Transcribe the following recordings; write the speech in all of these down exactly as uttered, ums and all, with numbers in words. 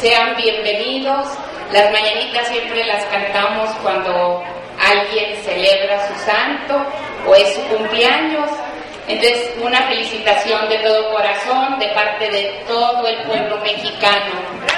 Sean bienvenidos. Las mañanitas siempre las cantamos cuando alguien celebra su santo o es su cumpleaños. Entonces, una felicitación de todo corazón de parte de todo el pueblo mexicano.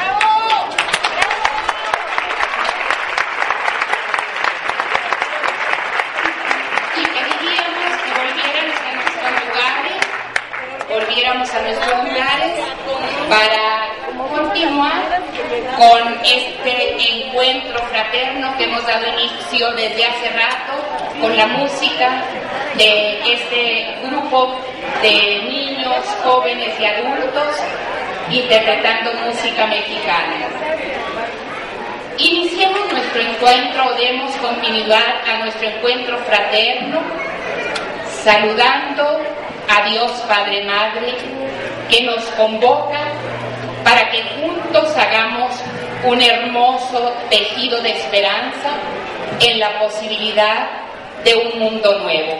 Y pediríamos que volviéramos a nuestros lugares, volviéramos a nuestros lugares para continuar con este encuentro fraterno que hemos dado inicio desde hace rato con la música de este grupo de niños, jóvenes y adultos interpretando música mexicana. Iniciemos nuestro encuentro o demos continuidad a nuestro encuentro fraterno saludando a Dios Padre Madre que nos convoca para que juntos hagamos un hermoso tejido de esperanza en la posibilidad de un mundo nuevo.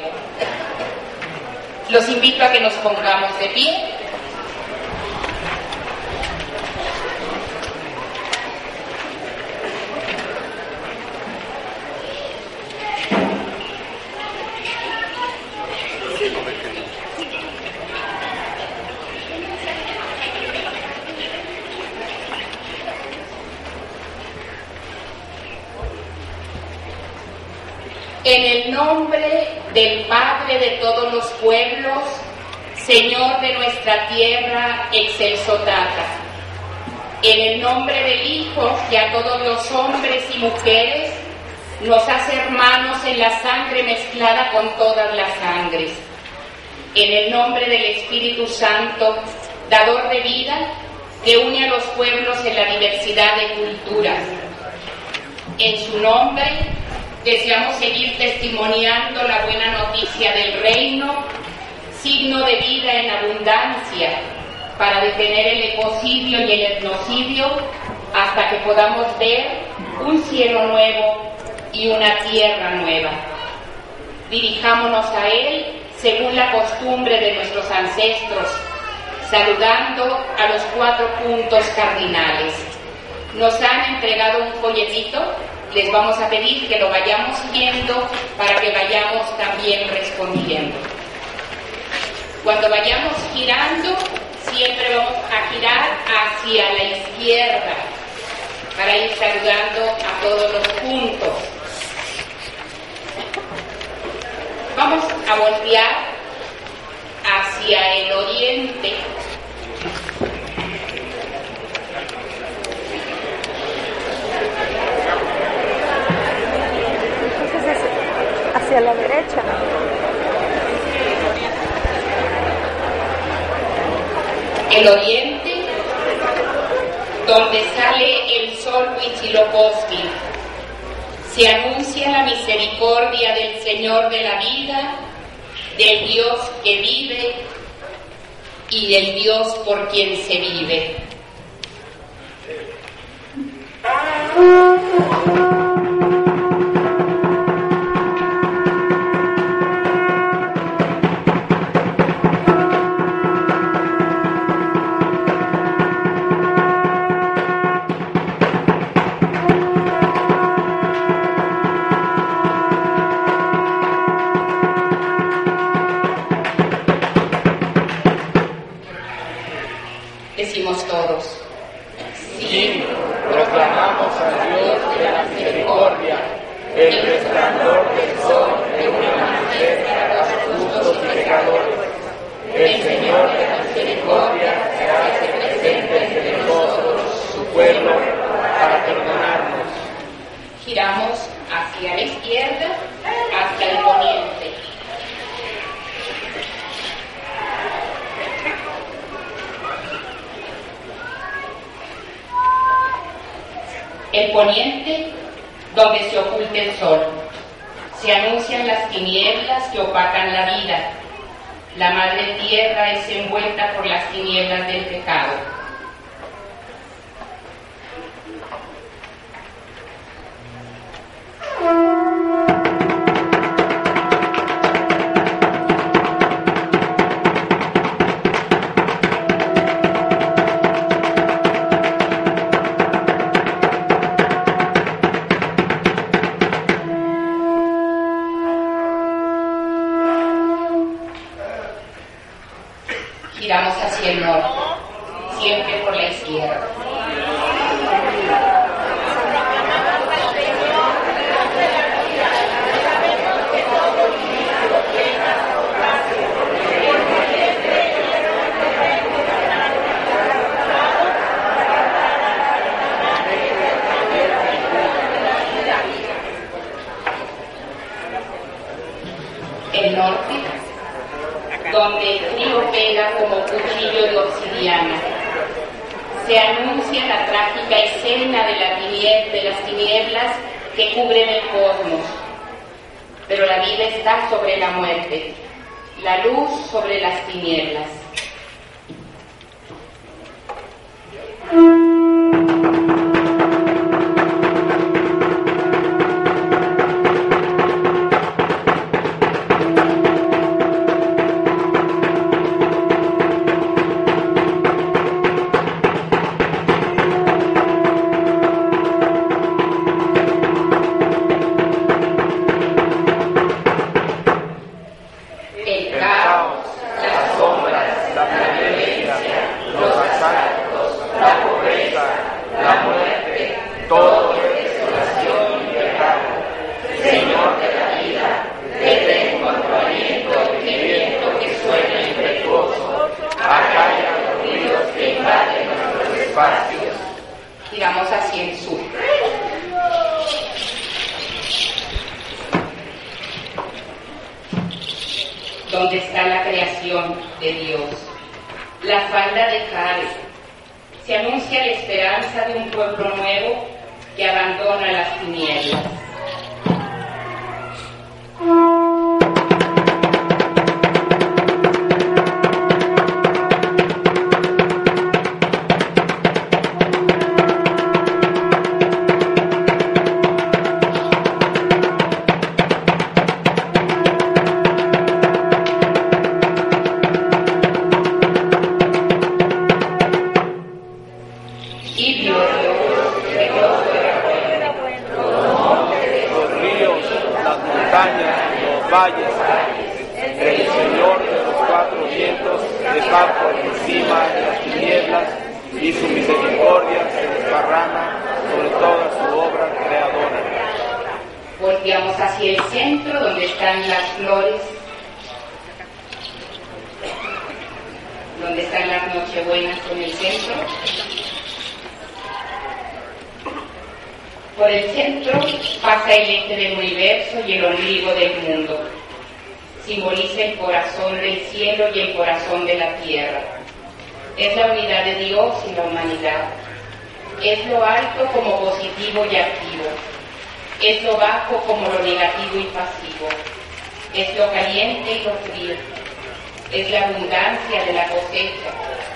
Los invito a que nos pongamos de pie. En el nombre del Padre de todos los pueblos, Señor de nuestra tierra, excelso Tata. En el nombre del Hijo, que a todos los hombres y mujeres nos hace hermanos en la sangre mezclada con todas las sangres. En el nombre del Espíritu Santo, dador de vida, que une a los pueblos en la diversidad de culturas. En su nombre, deseamos seguir testimoniando la buena noticia del reino, signo de vida en abundancia, para detener el ecocidio y el etnocidio hasta que podamos ver un cielo nuevo y una tierra nueva. Dirijámonos a él según la costumbre de nuestros ancestros, saludando a los cuatro puntos cardinales. Nos han entregado un folletito. Les vamos a pedir que lo vayamos viendo para que vayamos también respondiendo. Cuando vayamos girando, siempre vamos a girar hacia la izquierda para ir saludando a todos los puntos. Vamos a voltear hacia el oriente. Hacia la derecha. El oriente, donde sale el sol Huitzilopochtli, se anuncia la misericordia del Señor de la vida, del Dios que vive y del Dios por quien se vive. Decimos todos. Sí, proclamamos al Dios de la misericordia, el resplandor del sol de una amanecer para los justos y pecadores. El Señor de la misericordia se hace presente entre nosotros, su pueblo, para perdonarnos. Giramos hacia la izquierda, hacia el poniente. El poniente, donde se oculta el sol. Se anuncian las tinieblas que opacan la vida. La madre tierra es envuelta por las tinieblas del pecado. hacia el norte, siempre por la izquierda. El norte, donde el frío pega como cuchillo de obsidiana, se anuncia la trágica escena de, la tinieb- de las tinieblas que cubren el cosmos. Pero la vida está sobre la muerte, la luz sobre las tinieblas. Giramos hacia el sur. Donde está la creación de Dios, la falda de Jade. Se anuncia la esperanza de un pueblo nuevo que abandona las tinieblas. Volteamos hacia el centro, donde están las flores, donde están las nochebuenas en el centro. Por el centro pasa el eje del universo y el ombligo del mundo. Simboliza el corazón del cielo y el corazón de la tierra. Es la unidad de Dios y la humanidad. Es lo alto como positivo y activo. Es lo bajo como lo negativo y pasivo. Es lo caliente y lo frío. Es la abundancia de la cosecha.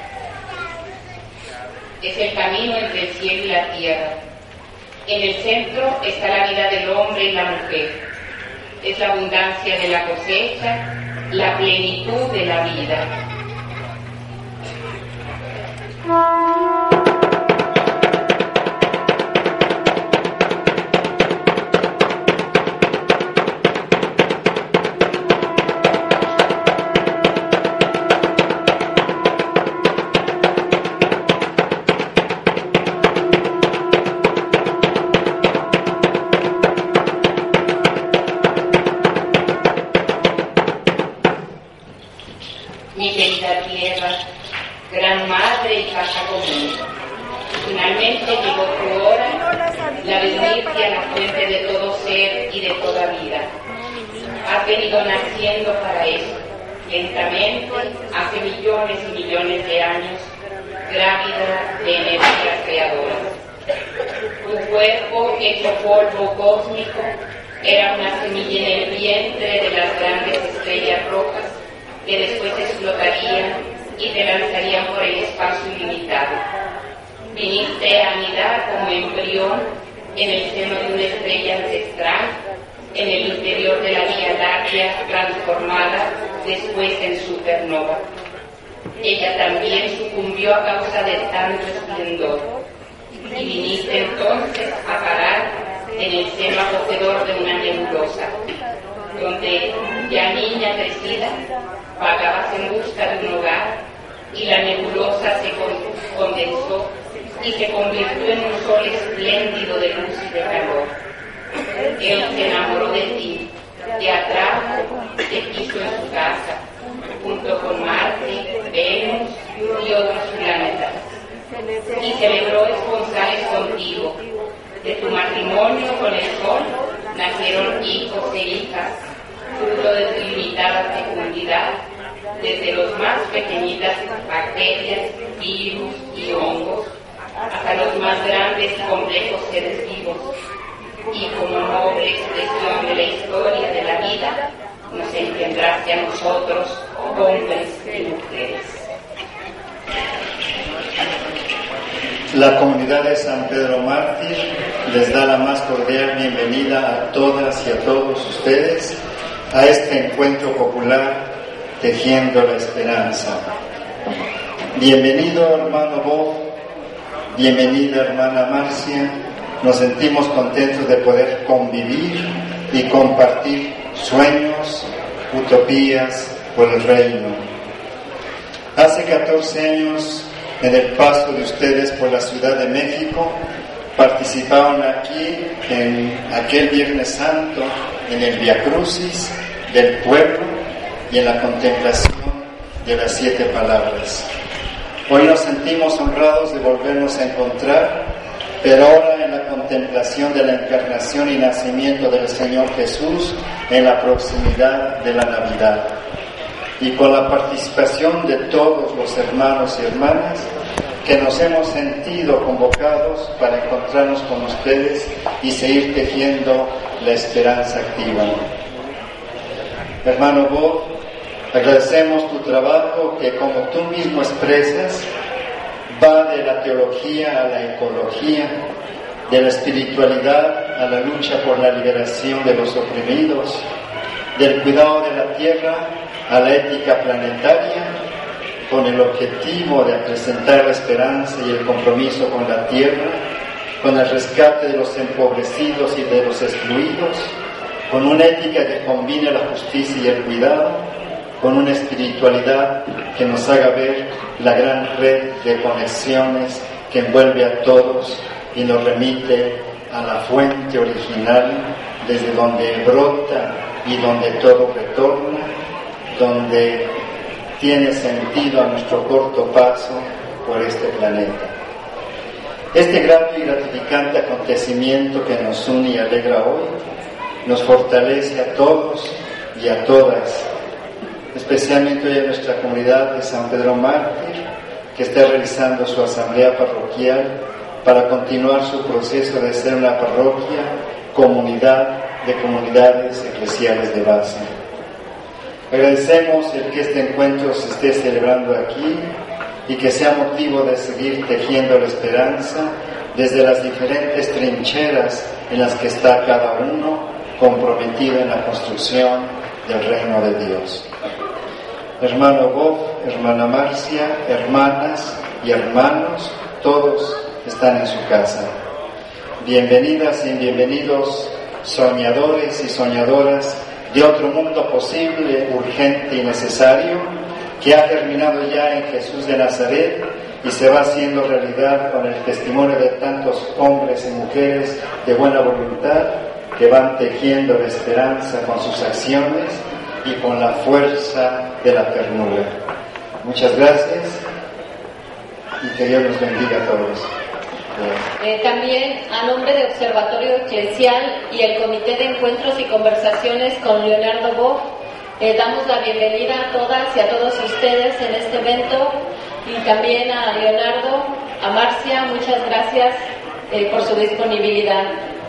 Es el camino entre el cielo y la tierra. En el centro está la vida del hombre y la mujer. Es la abundancia de la cosecha, la plenitud de la vida. Mi querida tierra, gran madre y casa común, finalmente llegó tu hora, la de unirte a la fuente de todo ser y de toda vida. Has venido naciendo para eso, lentamente, hace millones y millones de años, grávida de energías creadoras. Tu cuerpo, hecho polvo cósmico, era una semilla en el vientre de las grandes estrellas rojas, que después explotarían y te lanzarían por el espacio ilimitado. Viniste a anidar como embrión en el seno de una estrella ancestral, en el interior de la Vía Láctea transformada después en supernova. Ella también sucumbió a causa de tanto esplendor, y viniste entonces a parar en el seno acogedor de una nebulosa, donde, ya niña crecida, vagabas en busca de un hogar y la nebulosa se condensó y se convirtió en un sol espléndido de luz y de calor. Él se enamoró de ti, te atrajo, te quiso en su casa, junto con Marte, Venus y otros planetas, y celebró esponsales contigo. De tu matrimonio con el sol nacieron hijos e hijas, fruto de tu ilimitada fecundidad, desde los más pequeñitas bacterias, virus y hongos, hasta los más grandes y complejos seres vivos. Y como noble expresión de la historia de la vida, nos engendraste a nosotros, hombres y mujeres. La comunidad de San Pedro Mártir les da la más cordial bienvenida a todas y a todos ustedes a este encuentro popular Tejiendo la Esperanza. Bienvenido, hermano Bob, bienvenida, hermana Marcia. Nos sentimos contentos de poder convivir y compartir sueños, utopías por el reino. Hace catorce años, en el paso de ustedes por la Ciudad de México, participaron aquí en aquel Viernes Santo, en el Via Crucis del pueblo y en la contemplación de las siete palabras. Hoy nos sentimos honrados de volvernos a encontrar, pero ahora en la contemplación de la encarnación y nacimiento del Señor Jesús en la proximidad de la Navidad. Y con la participación de todos los hermanos y hermanas que nos hemos sentido convocados para encontrarnos con ustedes y seguir tejiendo la esperanza activa. Hermano Bob, agradecemos tu trabajo que, como tú mismo expresas, va de la teología a la ecología, de la espiritualidad a la lucha por la liberación de los oprimidos, del cuidado de la tierra a la ética planetaria, con el objetivo de acrecentar la esperanza y el compromiso con la tierra, con el rescate de los empobrecidos y de los excluidos, con una ética que combine la justicia y el cuidado, con una espiritualidad que nos haga ver la gran red de conexiones que envuelve a todos y nos remite a la fuente original desde donde brota y donde todo retorna, donde tiene sentido a nuestro corto paso por este planeta. Este grato y gratificante acontecimiento que nos une y alegra hoy, nos fortalece a todos y a todas, especialmente hoy a nuestra comunidad de San Pedro Mártir, que está realizando su asamblea parroquial para continuar su proceso de ser una parroquia, comunidad de comunidades eclesiales de base. Agradecemos el que este encuentro se esté celebrando aquí y que sea motivo de seguir tejiendo la esperanza desde las diferentes trincheras en las que está cada uno comprometido en la construcción del reino de Dios. Hermano Bob, hermana Marcia, hermanas y hermanos, todos están en su casa. Bienvenidas y bienvenidos, soñadores y soñadoras de otro mundo posible, urgente y necesario, que ha terminado ya en Jesús de Nazaret y se va haciendo realidad con el testimonio de tantos hombres y mujeres de buena voluntad que van tejiendo la esperanza con sus acciones y con la fuerza de la ternura. Muchas gracias y que Dios nos bendiga a todos. Eh, también a nombre de Observatorio Eclesial y el Comité de Encuentros y Conversaciones con Leonardo Boff, eh, damos la bienvenida a todas y a todos ustedes en este evento, y también a Leonardo, a Marcia, muchas gracias eh, por su disponibilidad.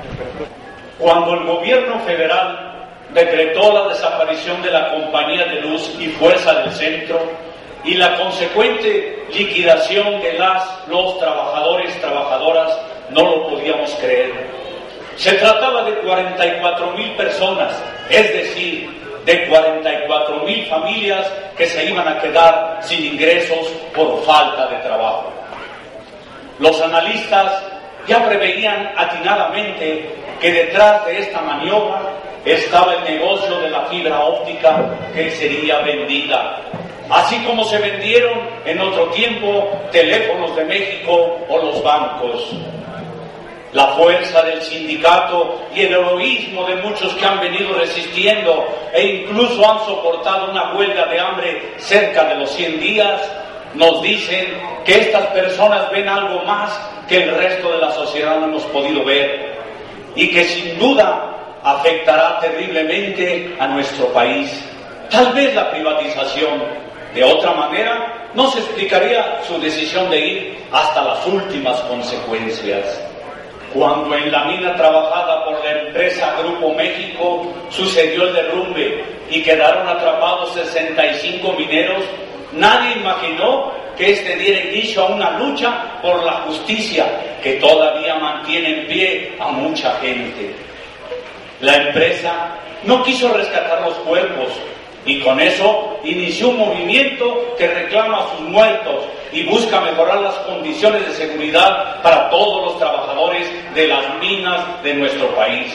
Cuando el gobierno federal decretó la desaparición de la Compañía de Luz y Fuerza del Centro y la consecuente liquidación de las, los trabajadores y trabajadoras, no lo podíamos creer. Se trataba de cuarenta y cuatro mil personas, es decir, de cuarenta y cuatro mil familias que se iban a quedar sin ingresos por falta de trabajo. Los analistas ya preveían atinadamente que detrás de esta maniobra estaba el negocio de la fibra óptica que sería vendida así como se vendieron en otro tiempo Teléfonos de México o los bancos. La fuerza del sindicato y el heroísmo de muchos que han venido resistiendo e incluso han soportado una huelga de hambre cerca de los cien días, nos dicen que estas personas ven algo más que el resto de la sociedad no hemos podido ver y que sin duda afectará terriblemente a nuestro país. Tal vez la privatización, de otra manera, no se explicaría su decisión de ir hasta las últimas consecuencias. Cuando en la mina trabajada por la empresa Grupo México sucedió el derrumbe y quedaron atrapados sesenta y cinco mineros, nadie imaginó que este diera inicio a una lucha por la justicia que todavía mantiene en pie a mucha gente. La empresa no quiso rescatar los cuerpos y con eso inició un movimiento que reclama a sus muertos y busca mejorar las condiciones de seguridad para todos los trabajadores de las minas de nuestro país.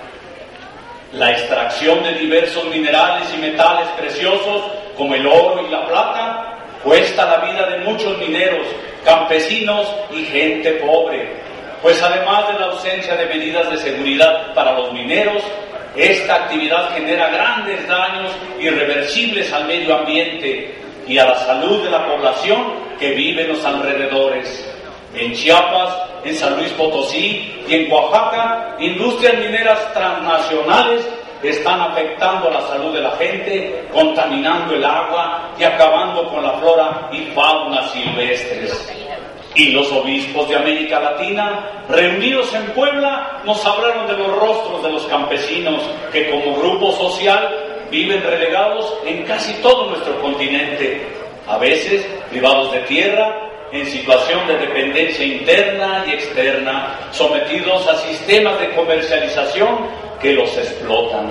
La extracción de diversos minerales y metales preciosos como el oro y la plata cuesta la vida de muchos mineros, campesinos y gente pobre, pues además de la ausencia de medidas de seguridad para los mineros, esta actividad genera grandes daños irreversibles al medio ambiente y a la salud de la población que vive en los alrededores. En Chiapas, en San Luis Potosí y en Oaxaca, industrias mineras transnacionales están afectando la salud de la gente, contaminando el agua y acabando con la flora y fauna silvestres. Y los obispos de América Latina, reunidos en Puebla, nos hablaron de los rostros de los campesinos que como grupo social viven relegados en casi todo nuestro continente, a veces privados de tierra, en situación de dependencia interna y externa, sometidos a sistemas de comercialización que los explotan.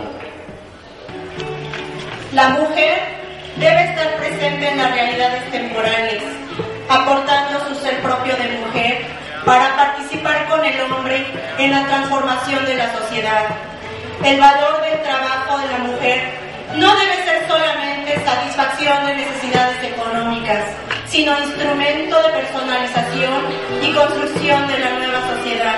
La mujer debe estar presente en las realidades temporales, aportando su ser propio de mujer para participar con el hombre en la transformación de la sociedad. El valor del trabajo de la mujer no debe ser solamente satisfacción de necesidades económicas, sino instrumento de personalización y construcción de la nueva sociedad.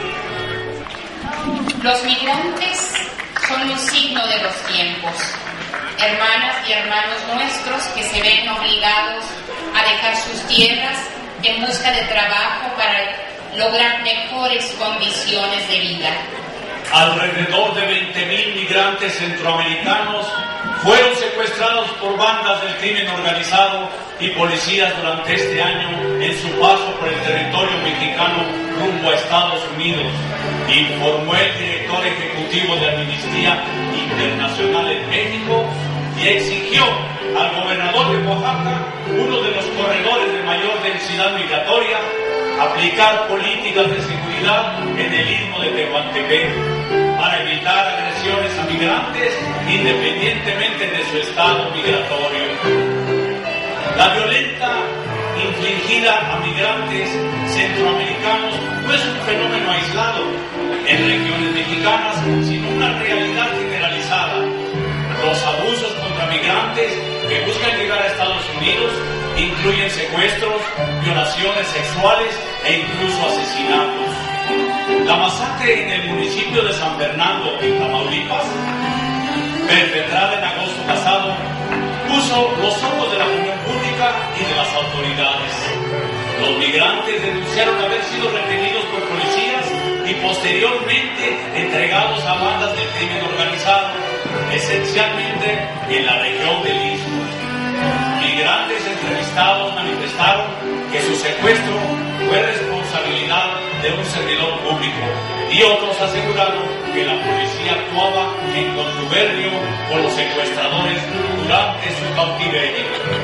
Los migrantes son un signo de los tiempos, hermanas y hermanos nuestros que se ven obligados a dejar sus tierras en busca de trabajo para lograr mejores condiciones de vida. Alrededor de veinte mil migrantes centroamericanos fueron secuestrados por bandas del crimen organizado y policías durante este año en su paso por el territorio mexicano rumbo a Estados Unidos, informó el director ejecutivo de Amnistía Internacional en México y exigió al gobernador de Oaxaca, uno de los corredores de mayor densidad migratoria, aplicar políticas de seguridad en el istmo de Tehuantepec para evitar agresiones a migrantes independientemente de su estado migratorio. La violenta infligida a migrantes centroamericanos no es un fenómeno aislado en regiones mexicanas, sino una realidad generalizada. Los abusos contra migrantes que buscan llegar a Estados Unidos incluyen secuestros, violaciones sexuales e incluso asesinatos. La masacre en el municipio de San Fernando, en Tamaulipas, perpetrada en agosto pasado, puso los ojos de la opinión pública y de las autoridades. Los migrantes denunciaron haber sido retenidos por policías y posteriormente entregados a bandas del crimen organizado, esencialmente en la región del Istmo. Migrantes entrevistados manifestaron que su secuestro fue responsabilidad de un servidor público y otros aseguraron que la policía actuaba en contubernio con los secuestradores durante su cautiverio.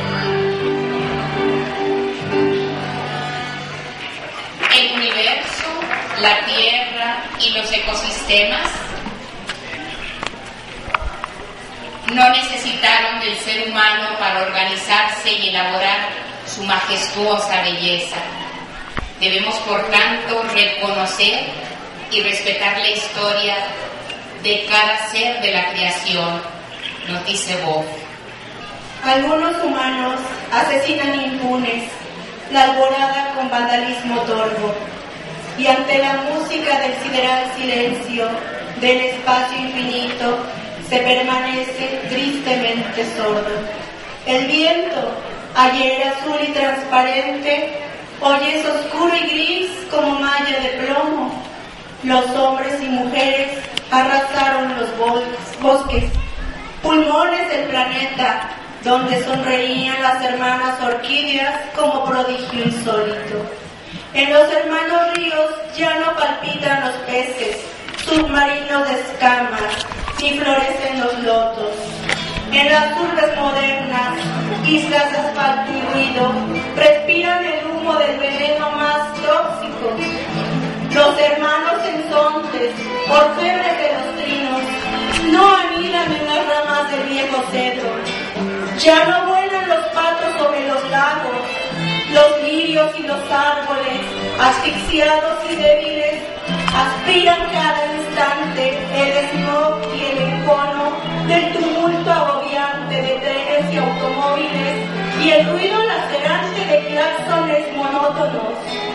El universo, la tierra y los ecosistemas no necesitaron del ser humano para organizarse y elaborar su majestuosa belleza. Debemos, por tanto, reconocer y respetar la historia de cada ser de la creación, nos dice Boff. Algunos humanos asesinan impunes, la alborada con vandalismo torvo, y ante la música del sideral silencio del espacio infinito se permanece tristemente sordo. El viento, ayer azul y transparente, hoy es oscuro y gris como malla de plomo. Los hombres y mujeres arrasaron los bosques, pulmones del planeta, donde sonreían las hermanas orquídeas como prodigio insólito. En los hermanos ríos ya no palpitan los peces, submarinos de escamas, ni florecen los lotos. En las urbes modernas, islas de asfalto y ruido, respiran el humo del veneno más tóxico. Los hermanos ensontes, orfebres de los trinos, no anidan en las ramas del viejo cedro. Ya no vuelan los patos sobre los lagos, los lirios y los árboles, asfixiados y débiles, aspiran cada instante el smog y el encono del tumulto agobiante de trenes y automóviles y el ruido lacerante de claxones monótonos.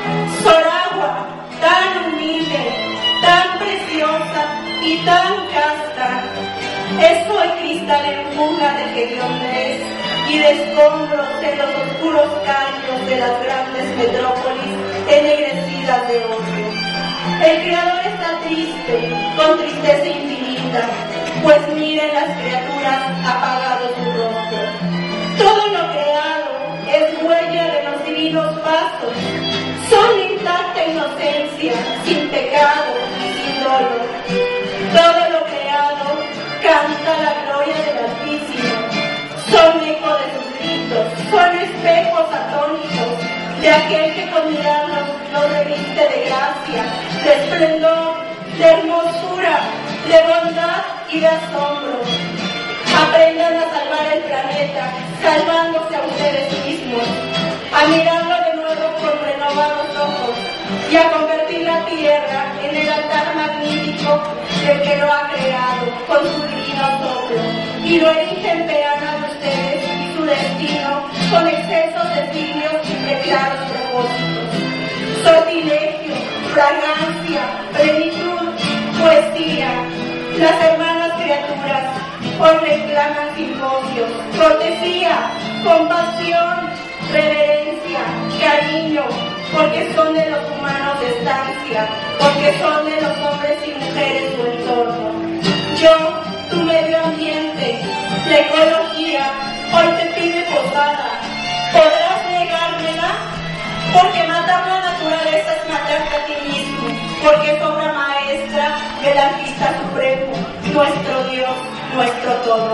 Soragua, tan humilde, tan preciosa y tan casta, es hoy cristal en fuga de hediondes y de escombros en los oscuros caños de las grandes metrópolis ennegrecidas de odio. El Creador está triste, con tristeza infinita, pues miren las criaturas apagado su rostro. Todo lo creado es huella de los divinos pasos, son intacta inocencia, sin pecado y sin dolor. Todo lo creado canta la gloria del Altísimo, son eco de sus gritos, son espejos atónitos de aquel que con mirarnos nos reviste de gracia, de esplendor, de hermosura, de bondad y de asombro. Aprendan a salvar el planeta, salvándose a ustedes mismos, a mirarlo de nuevo con renovados ojos y a convertir la tierra en el altar magnífico del que lo ha creado con su divino soplo, y lo erigen peana de ustedes y su destino con excesos de signos y preclaros propósitos. Sortilegio, fragancia, plenitud, poesía, las hermanas criaturas hoy reclaman simposios, cortesía, compasión, reverencia, cariño, porque son de los humanos de estancia, porque son de los hombres y mujeres su entorno. Yo, tu medio ambiente, la ecología, hoy te pide posada. ¿Podrás negármela? Porque matar la naturaleza es matarte a ti mismo, porque es obra maestra del artista supremo, nuestro Dios, nuestro todo.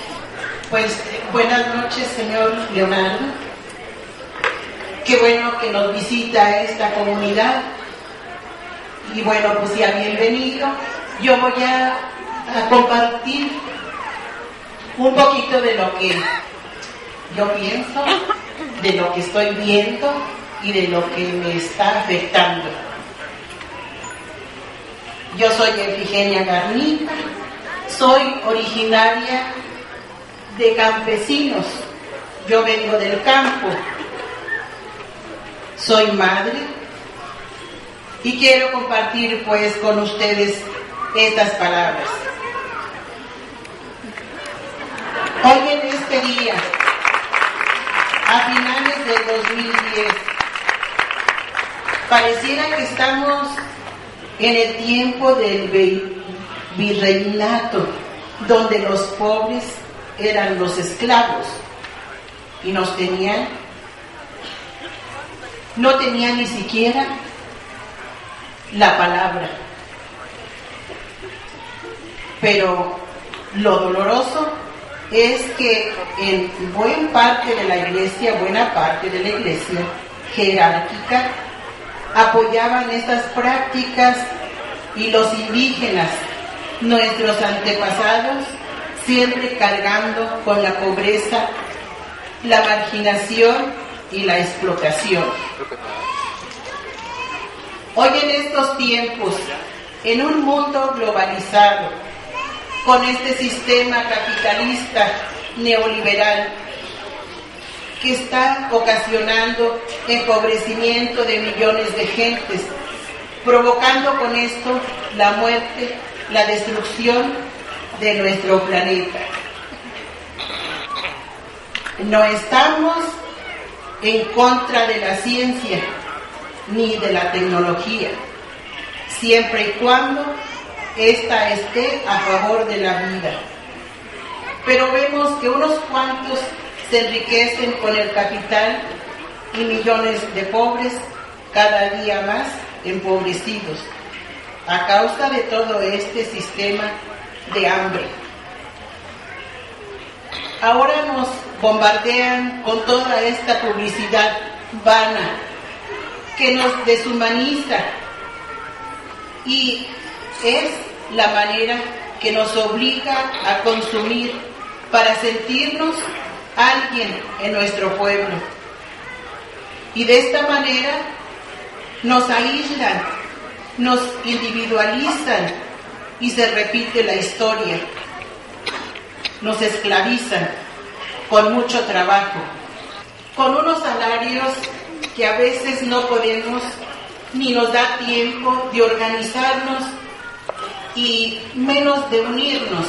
Pues buenas noches, señor Leonardo. Qué bueno que nos visita esta comunidad. Y bueno, pues ya bienvenido. Yo voy a, a compartir un poquito de lo que yo pienso, de lo que estoy viendo y de lo que me está afectando. Yo soy Efigenia Garnica, soy originaria de Campesinos, yo vengo del campo, soy madre y quiero compartir pues con ustedes estas palabras. Hoy en este día, a finales del dos mil diez, pareciera que estamos en el tiempo del virreinato, donde los pobres eran los esclavos y nos tenían, no tenían ni siquiera la palabra. Pero lo doloroso es que en buena parte de la iglesia, buena parte de la iglesia jerárquica, apoyaban estas prácticas y los indígenas, nuestros antepasados, siempre cargando con la pobreza, la marginación y la explotación. Hoy en estos tiempos, en un mundo globalizado, con este sistema capitalista neoliberal, que está ocasionando empobrecimiento de millones de gentes, provocando con esto la muerte, la destrucción de nuestro planeta. No estamos en contra de la ciencia ni de la tecnología, siempre y cuando ésta esté a favor de la vida. Pero vemos que unos cuantos se enriquecen con el capital y millones de pobres cada día más empobrecidos a causa de todo este sistema de hambre. Ahora nos bombardean con toda esta publicidad vana que nos deshumaniza y es la manera que nos obliga a consumir para sentirnos alguien en nuestro pueblo. Y de esta manera nos aíslan, nos individualizan y se repite la historia. Nos esclavizan con mucho trabajo, con unos salarios que a veces no podemos ni nos da tiempo de organizarnos y menos de unirnos.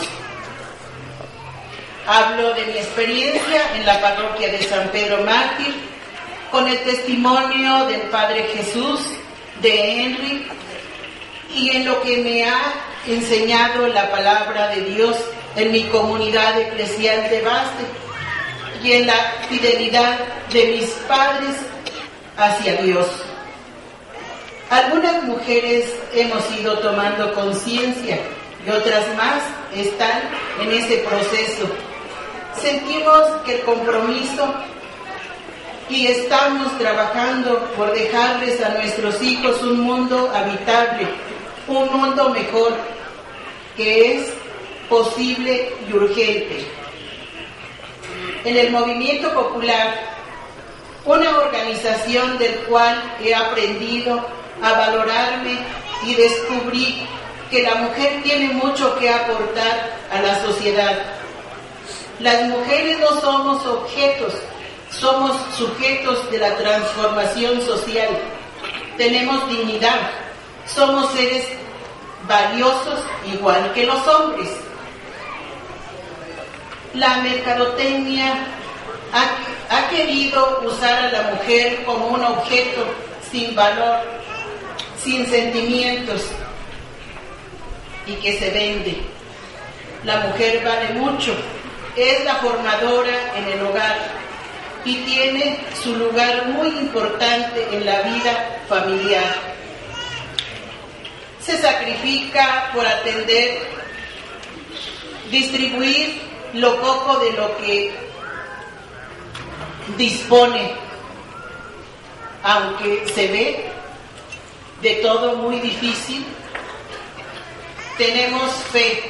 Hablo de mi experiencia en la parroquia de San Pedro Mártir, con el testimonio del Padre Jesús, de Henry, y en lo que me ha enseñado la palabra de Dios en mi comunidad eclesial de base y en la fidelidad de mis padres hacia Dios. Algunas mujeres hemos ido tomando conciencia y otras más están en ese proceso. Sentimos que el compromiso y estamos trabajando por dejarles a nuestros hijos un mundo habitable, un mundo mejor, que es posible y urgente. En el movimiento popular, una organización del cual he aprendido a valorarme y descubrí que la mujer tiene mucho que aportar a la sociedad. Las mujeres no somos objetos, somos sujetos de la transformación social. Tenemos dignidad, somos seres valiosos igual que los hombres. La mercadotecnia ha, ha querido usar a la mujer como un objeto sin valor, sin sentimientos y que se vende. La mujer vale mucho, es la formadora en el hogar y tiene su lugar muy importante en la vida familiar. Se sacrifica por atender, distribuir lo poco de lo que dispone, aunque se ve de todo muy difícil. Tenemos fe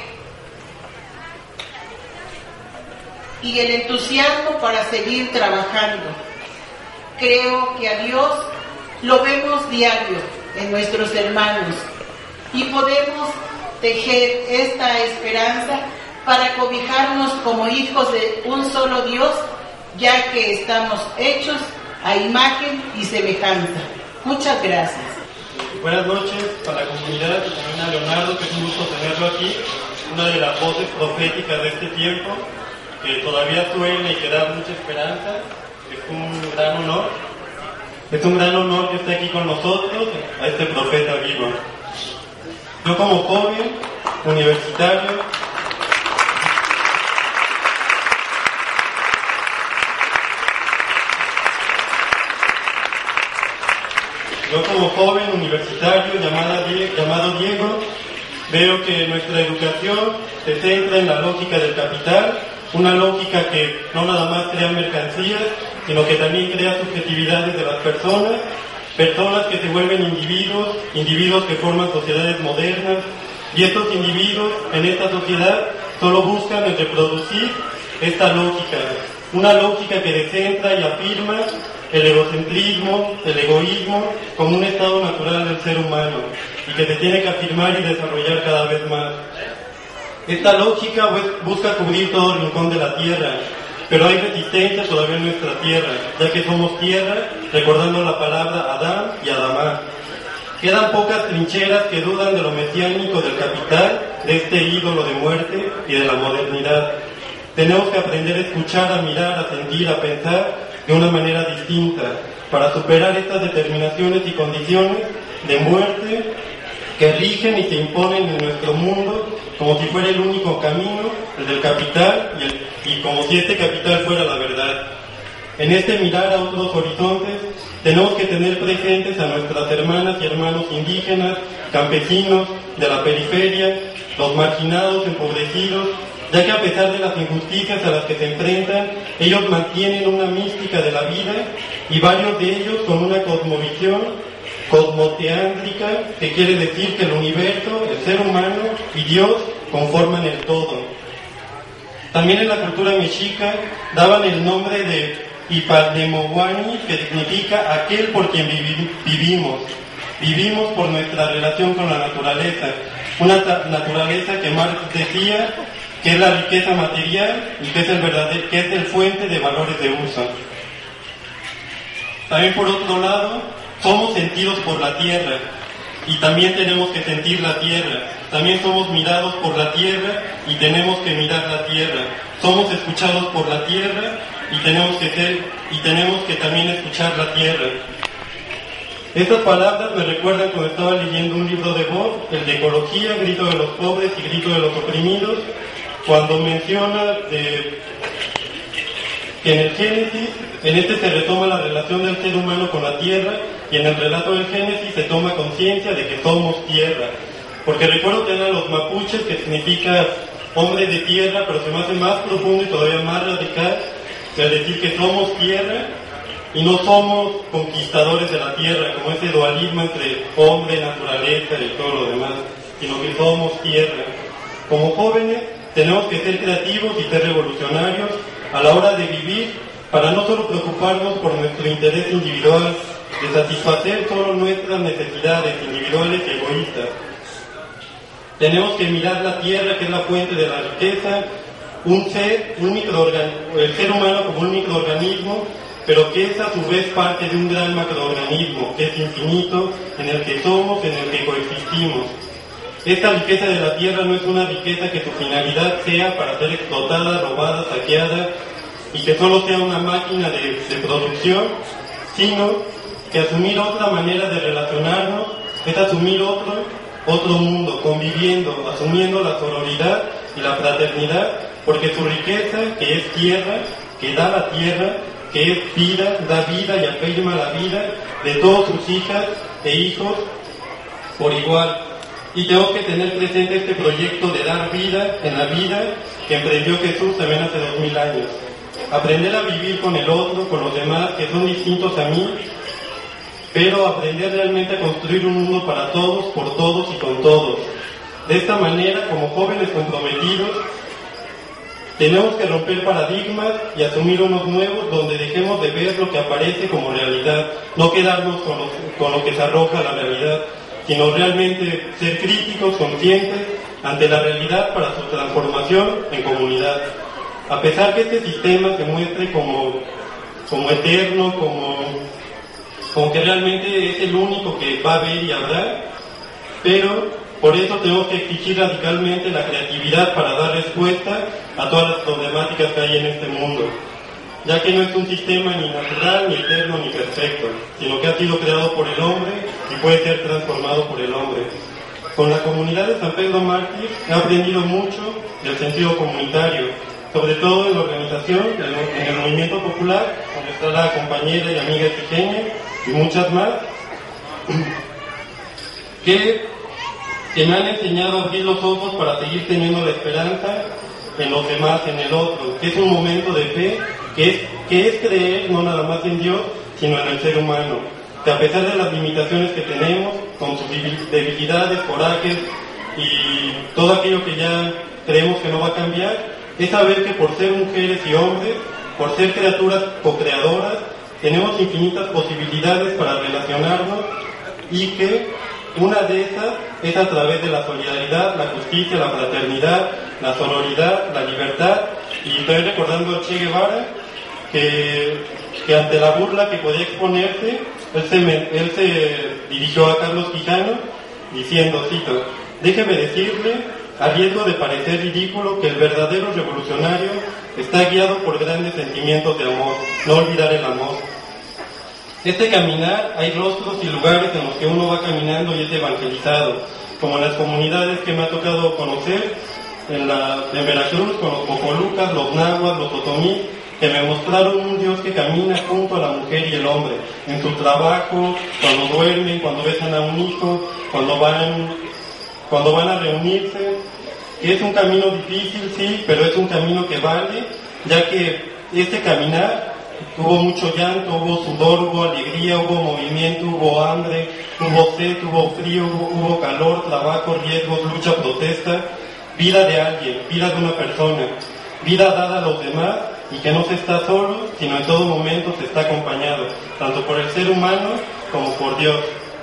y el entusiasmo para seguir trabajando. Creo que a Dios lo vemos diario en nuestros hermanos y podemos tejer esta esperanza para cobijarnos como hijos de un solo Dios, ya que estamos hechos a imagen y semejanza. Muchas gracias. Buenas noches a la comunidad y también a Leonardo, que es un gusto tenerlo aquí, una de las voces proféticas de este tiempo, que todavía suena y que da mucha esperanza. Es un gran honor, es un gran honor que esté aquí con nosotros, a este profeta vivo. Yo como joven, universitario, Yo como joven universitario llamada, llamado Diego, veo que nuestra educación se centra en la lógica del capital, una lógica que no nada más crea mercancías, sino que también crea subjetividades de las personas, personas que se vuelven individuos, individuos que forman sociedades modernas, y estos individuos en esta sociedad solo buscan el reproducir esta lógica, una lógica que descentra y afirma el egocentrismo, el egoísmo, como un estado natural del ser humano y que se tiene que afirmar y desarrollar cada vez más. Esta lógica busca cubrir todo rincón de la tierra, pero hay resistencia todavía en nuestra tierra, ya que somos tierra, recordando la palabra Adán y Adamá. Quedan pocas trincheras que dudan de lo mesiánico del capital, de este ídolo de muerte y de la modernidad. Tenemos que aprender a escuchar, a mirar, a sentir, a pensar de una manera distinta, para superar estas determinaciones y condiciones de muerte que rigen y se imponen en nuestro mundo como si fuera el único camino, el del capital, y, el, y como si este capital fuera la verdad. En este mirar a otros horizontes, tenemos que tener presentes a nuestras hermanas y hermanos indígenas, campesinos de la periferia, los marginados, empobrecidos, ya que a pesar de las injusticias a las que se enfrentan, ellos mantienen una mística de la vida y varios de ellos con una cosmovisión cosmoteántrica, que quiere decir que el universo, el ser humano y Dios conforman el todo. También en la cultura mexica daban el nombre de Ipalnemohuani, que significa aquel por quien vivi- vivimos. Vivimos por nuestra relación con la naturaleza, una ta- naturaleza que Marx decía que es la riqueza material y que es el verdadero, que es el fuente de valores de uso. También por otro lado, somos sentidos por la tierra y también tenemos que sentir la tierra. También somos mirados por la tierra y tenemos que mirar la tierra. Somos escuchados por la tierra y tenemos que ser y tenemos que también escuchar la tierra. Estas palabras me recuerdan cuando estaba leyendo un libro de Bob, el de Ecología, Grito de los Pobres y Grito de los Oprimidos, cuando menciona de, que en el Génesis, en este se retoma la relación del ser humano con la tierra, y en el relato del Génesis se toma conciencia de que somos tierra. Porque recuerdo que eran los mapuches, que significa hombre de tierra, pero se me hace más profundo y todavía más radical el decir que somos tierra y no somos conquistadores de la tierra, como ese dualismo entre hombre, naturaleza y todo lo demás, sino que somos tierra. Como jóvenes tenemos que ser creativos y ser revolucionarios a la hora de vivir, para no solo preocuparnos por nuestro interés individual, de satisfacer solo nuestras necesidades individuales y egoístas. Tenemos que mirar la tierra, que es la fuente de la riqueza, un ser, un microorganismo, el ser humano como un microorganismo, pero que es a su vez parte de un gran macroorganismo, que es infinito, en el que somos, en el que coexistimos. Esta riqueza de la tierra no es una riqueza que su finalidad sea para ser explotada, robada, saqueada, y que solo sea una máquina de, de producción, sino que asumir otra manera de relacionarnos es asumir otro, otro mundo, conviviendo, asumiendo la sororidad y la fraternidad, porque su riqueza, que es tierra, que da la tierra, que es vida, da vida y afirma la vida de todas sus hijas e hijos por igual. Y tengo que tener presente este proyecto de dar vida en la vida que emprendió Jesús también hace dos mil años. Aprender a vivir con el otro, con los demás que son distintos a mí, pero aprender realmente a construir un mundo para todos, por todos y con todos. De esta manera, como jóvenes comprometidos, tenemos que romper paradigmas y asumir unos nuevos donde dejemos de ver lo que aparece como realidad, no quedarnos con lo, con lo que se arroja a la realidad, sino realmente ser críticos, conscientes ante la realidad para su transformación en comunidad. A pesar que este sistema se muestre como, como eterno, como, como que realmente es el único que va a haber y habrá, pero por eso tenemos que exigir radicalmente la creatividad para dar respuesta a todas las problemáticas que hay en este mundo, ya que no es un sistema ni natural, ni eterno, ni perfecto, sino que ha sido creado por el hombre y puede ser transformado por el hombre. Con la comunidad de San Pedro Mártir he aprendido mucho del sentido comunitario, sobre todo en la organización, en el movimiento popular, donde está la compañera y amiga Tigenia y muchas más, que, que me han enseñado a abrir los ojos para seguir teniendo la esperanza en los demás, en el otro, que es un momento de fe, que es, que es creer no nada más en Dios, sino en el ser humano, que a pesar de las limitaciones que tenemos, con sus debilidades, corajes y todo aquello que ya creemos que no va a cambiar, es saber que por ser mujeres y hombres, por ser criaturas co-creadoras, tenemos infinitas posibilidades para relacionarnos y que una de esas es a través de la solidaridad, la justicia, la fraternidad, la sororidad, la libertad y estoy recordando a Che Guevara, que, que ante la burla que podía exponerse, él se, él se dirigió a Carlos Quijano diciendo, cito, déjeme decirle, a riesgo de parecer ridículo, que el verdadero revolucionario está guiado por grandes sentimientos de amor, no olvidar el amor. Este caminar, hay rostros y lugares en los que uno va caminando y es evangelizado, como en las comunidades que me ha tocado conocer, en, la, en Veracruz, con los Cocolucas, los Nahuas, los Otomí, que me mostraron un Dios que camina junto a la mujer y el hombre, en su trabajo, cuando duermen, cuando besan a un hijo, cuando van, cuando van a reunirse, que es un camino difícil, sí, pero es un camino que vale, ya que este caminar hubo mucho llanto, hubo sudor, hubo alegría, hubo movimiento, hubo hambre, hubo sed, hubo frío, hubo, hubo calor, trabajo, riesgos, lucha, protesta, vida de alguien, vida de una persona, vida dada a los demás y que no se está solo, sino en todo momento se está acompañado, tanto por el ser humano como por Dios.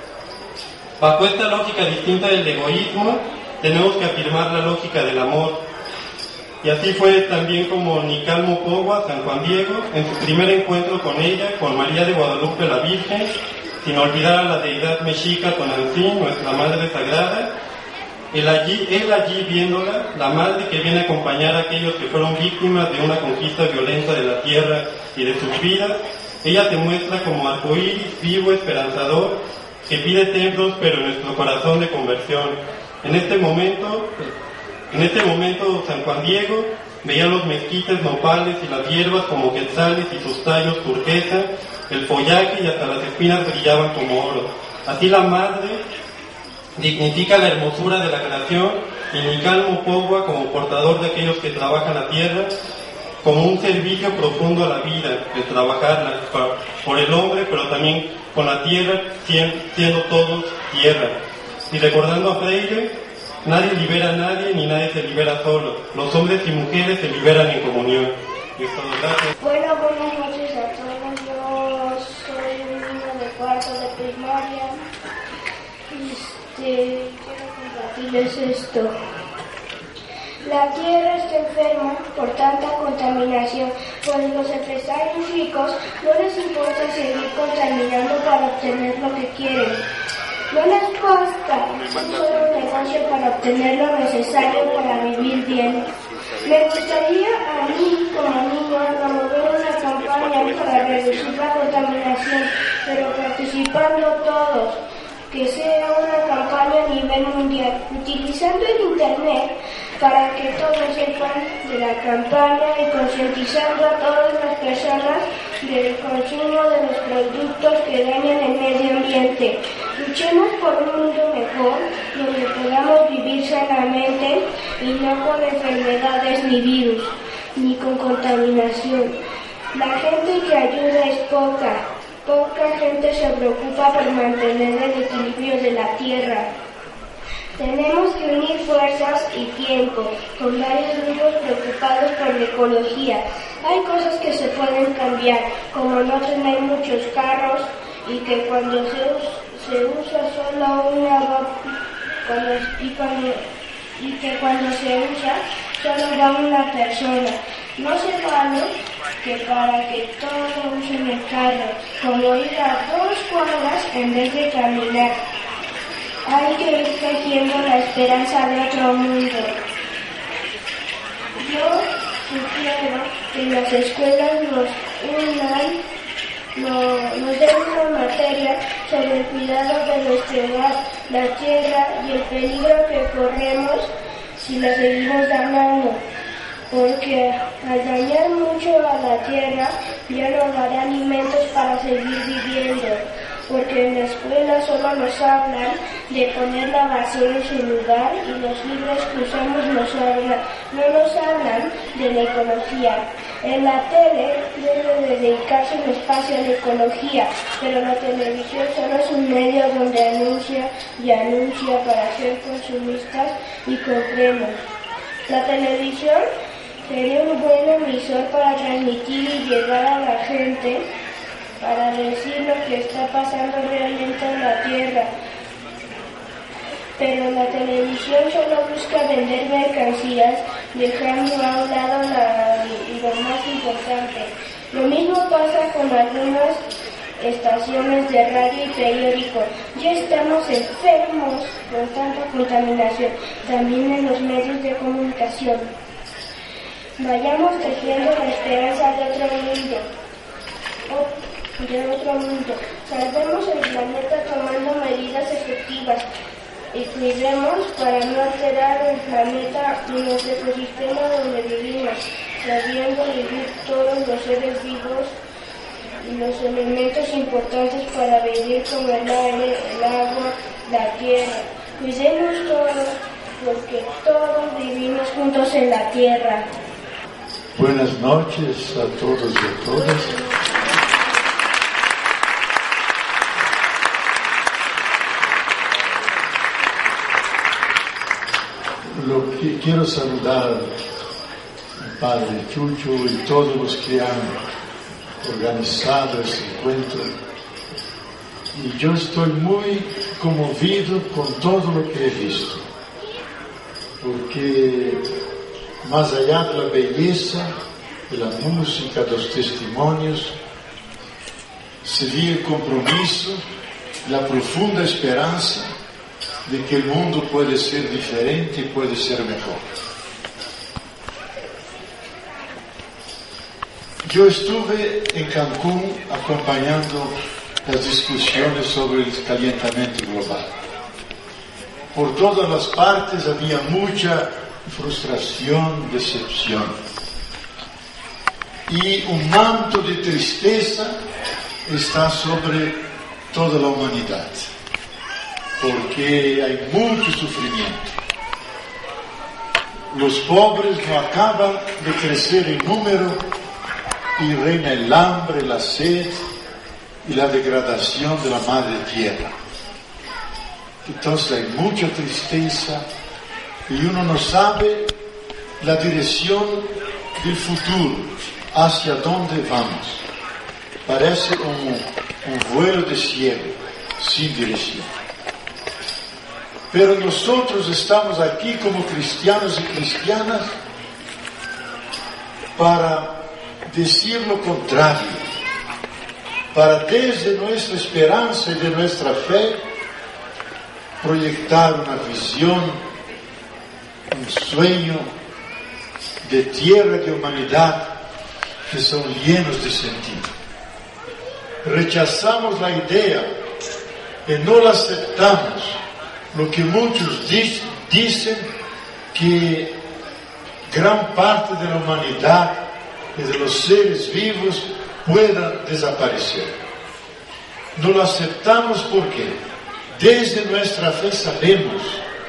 Bajo esta lógica distinta del egoísmo, tenemos que afirmar la lógica del amor. Y así fue también como Nical Mocogua, San Juan Diego, en su primer encuentro con ella, con María de Guadalupe la Virgen, sin olvidar a la deidad mexica Tonantzin, nuestra Madre Sagrada, él allí, él allí viéndola, la Madre que viene a acompañar a aquellos que fueron víctimas de una conquista violenta de la tierra y de sus vidas, ella se muestra como arcoíris vivo, esperanzador, que pide templos pero en nuestro corazón de conversión. En este momento, en este momento San Juan Diego veía los mezquites, nopales y las hierbas como quetzales y sus tallos turquesa, el follaje y hasta las espinas brillaban como oro. Así la Madre dignifica la hermosura de la creación y Nical Mocogua como portador de aquellos que trabajan la tierra, como un servicio profundo a la vida, el trabajarla por el hombre, pero también con la tierra, siendo todos tierra. Y recordando a Freire, nadie libera a nadie ni nadie se libera solo. Los hombres y mujeres se liberan en comunión. Y es todo. Gracias. Bueno, buenas noches a todos. Yo soy un niño de cuarto de primaria. Este, quiero compartirles esto. La tierra está enferma por tanta contaminación, pues los empresarios ricos no les importa seguir contaminando para obtener lo que quieren. No les basta un solo negocio para obtener lo necesario para vivir bien. Me gustaría a mí, como niño, promover una campaña para reducir la contaminación, pero participando todos. Que sea una campaña a nivel mundial, utilizando el Internet para que todos sepan de la campaña y concientizando a todas las personas del consumo de los productos que dañan el medio ambiente. Luchemos por un mundo mejor, donde podamos vivir sanamente y no con enfermedades ni virus, ni con contaminación. La gente que ayuda es poca. Poca gente se preocupa por mantener el equilibrio de la tierra. Tenemos que unir fuerzas y tiempo con varios grupos preocupados por la ecología. Hay cosas que se pueden cambiar, como no tener muchos carros y que cuando se, se usa solo una cuando, y, cuando, y que cuando se usa solo va una persona. No se vale que para que todos usen el carro, como ir a dos cuadras en vez de caminar. Hay que ir tejiendo la esperanza de otro mundo. Yo sugiero que las escuelas nos unan, no, nos den una materia sobre el cuidado de nuestro hogar, la tierra y el peligro que corremos si la seguimos dañando. Porque al dañar mucho a la tierra ya no dará alimentos para seguir viviendo, porque en la escuela solo nos hablan de poner la basura en su lugar y los libros que usamos nos hablan, no nos hablan de la ecología. En la tele debe de dedicarse un espacio a la ecología, pero la televisión solo es un medio donde anuncia y anuncia para ser consumistas y compremos. La televisión sería un buen emisor para transmitir y llegar a la gente, para decir lo que está pasando realmente en la tierra. pero la televisión solo busca vender mercancías, dejando a un lado la, lo más importante. Lo mismo pasa con algunas estaciones de radio y periódico. Ya estamos enfermos con tanta contaminación, también en los medios de comunicación. Vayamos tejiendo la esperanza de otro mundo. de otro mundo. Salvemos el planeta tomando medidas efectivas y cuidemos para no alterar el planeta y nuestro ecosistema donde vivimos, sabiendo vivir todos los seres vivos y los elementos importantes para vivir como el aire, el agua, la tierra. Cuidemos todos porque todos vivimos juntos en la tierra. Buenas noches a todos y a todas. Lo que quiero saludar al Padre Chucho y todos los que han organizado este encuentro. Y yo estoy muy conmovido con todo lo que he visto, porque más allá de la belleza, de la música, de los testimonios, se ve el compromiso, la profunda esperanza de que el mundo puede ser diferente y puede ser mejor. Yo estuve en Cancún acompañando las discusiones sobre el calentamiento global. Por todas las partes había mucha frustración, decepción y un manto de tristeza está sobre toda la humanidad, porque hay mucho sufrimiento. Los pobres no acaban de crecer en número y reina el hambre, la sed y la degradación de la madre tierra. Entonces hay mucha tristeza y uno no sabe la dirección del futuro, hacia dónde vamos. Parece un, un vuelo de cielo sin dirección. Pero nosotros estamos aquí como cristianos y cristianas para decir lo contrario, para desde nuestra esperanza y de nuestra fe proyectar una visión, un sueño de tierra, de humanidad que son llenos de sentido. Rechazamos la idea y no la aceptamos. Lo que muchos dicen que gran parte de la humanidad y de los seres vivos puedan desaparecer. No lo aceptamos porque desde nuestra fe sabemos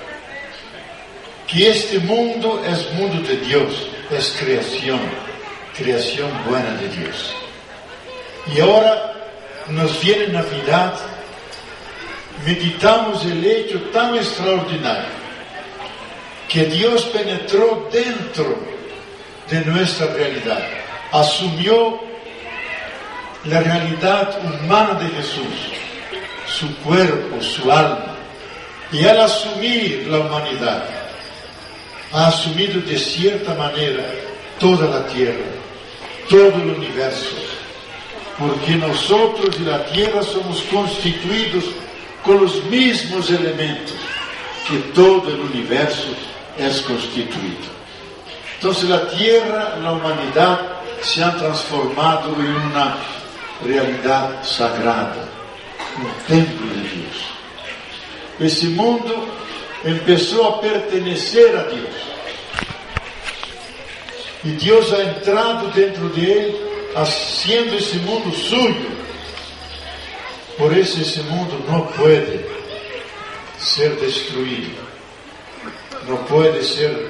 que este mundo es mundo de Dios, es creación, creación buena de Dios. Y ahora nos viene Navidad. Meditamos el hecho tan extraordinario que Dios penetró dentro de nuestra realidad, asumió la realidad humana de Jesús, su cuerpo, su alma, y al asumir la humanidad, ha asumido de cierta manera toda la tierra, todo el universo, porque nosotros y la tierra somos constituidos con los mismos elementos que todo el universo es constituido. Entonces la tierra, la humanidad se han transformado en una realidad sagrada, un templo de Dios. Ese mundo empezó a pertenecer a Dios y Dios ha entrado dentro de él haciendo ese mundo suyo. Por eso ese mundo no puede ser destruido, no puede ser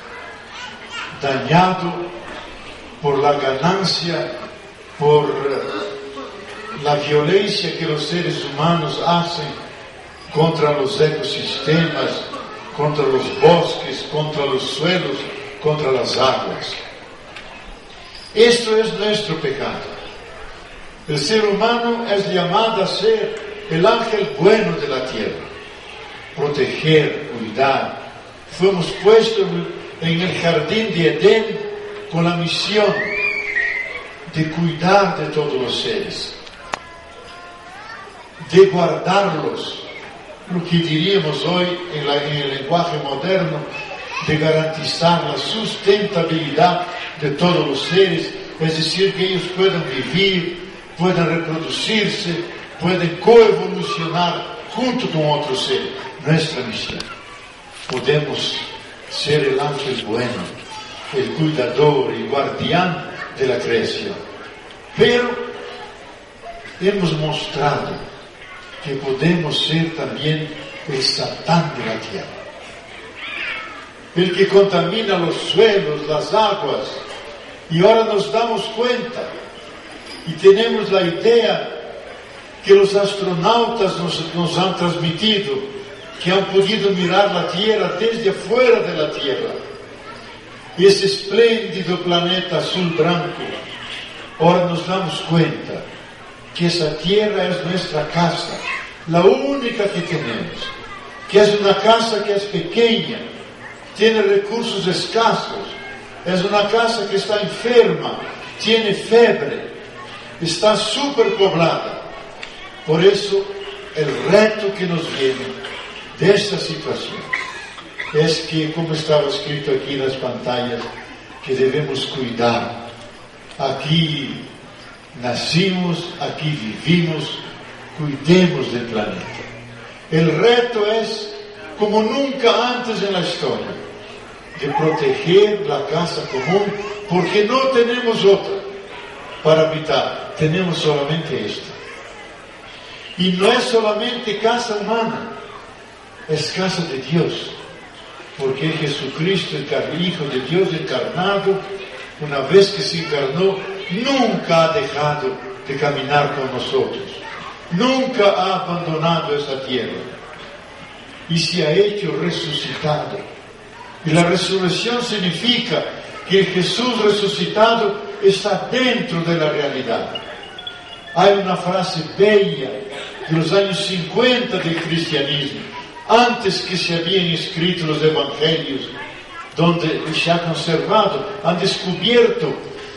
dañado por la ganancia, por la violencia que los seres humanos hacen contra los ecosistemas, contra los bosques, contra los suelos, contra las aguas. Esto es nuestro pecado. El ser humano es llamado a ser el ángel bueno de la tierra. proteger, cuidar. Fuimos puestos en el jardín de Edén con la misión de cuidar de todos los seres, de guardarlos, lo que diríamos hoy en, la, en el lenguaje moderno, de garantizar la sustentabilidad de todos los seres, es decir, que ellos puedan vivir, puedan reproducirse, pueden coevolucionar junto con otros seres. Nuestra misión. Podemos ser el ángel bueno, el cuidador y guardián de la creación. Pero hemos mostrado que podemos ser también el Satán de la tierra, el que contamina los suelos, las aguas, y ahora nos damos cuenta y tenemos la idea que los astronautas nos, nos han transmitido, que han podido mirar la Tierra desde afuera de la Tierra, ese espléndido planeta azul-blanco. Ahora nos damos cuenta que esa Tierra es nuestra casa, la única que tenemos, que es una casa que es pequeña, tiene recursos escasos, es una casa que está enferma, tiene fiebre, está superpoblada. Por eso el reto que nos viene de esta situación es que, como estaba escrito aquí en las pantallas, que debemos cuidar. Aquí nacimos, aquí vivimos, cuidemos del planeta. El reto es, como nunca antes en la historia, de proteger la casa común, porque no tenemos otra para habitar, tenemos solamente esta. Y no es solamente casa humana, es casa de Dios, porque Jesucristo, el Hijo de Dios encarnado, una vez que se encarnó, nunca ha dejado de caminar con nosotros, nunca ha abandonado esa tierra, y se ha hecho resucitado. Y la resurrección significa que el Jesús resucitado está dentro de la realidad. Hay una frase bella de los años cincuenta del cristianismo, antes que se habían escrito los evangelios, donde se ha conservado, han descubierto